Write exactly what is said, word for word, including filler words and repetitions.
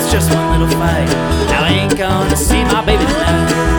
it's just one little fight. Now I ain't gonna see my baby tonight.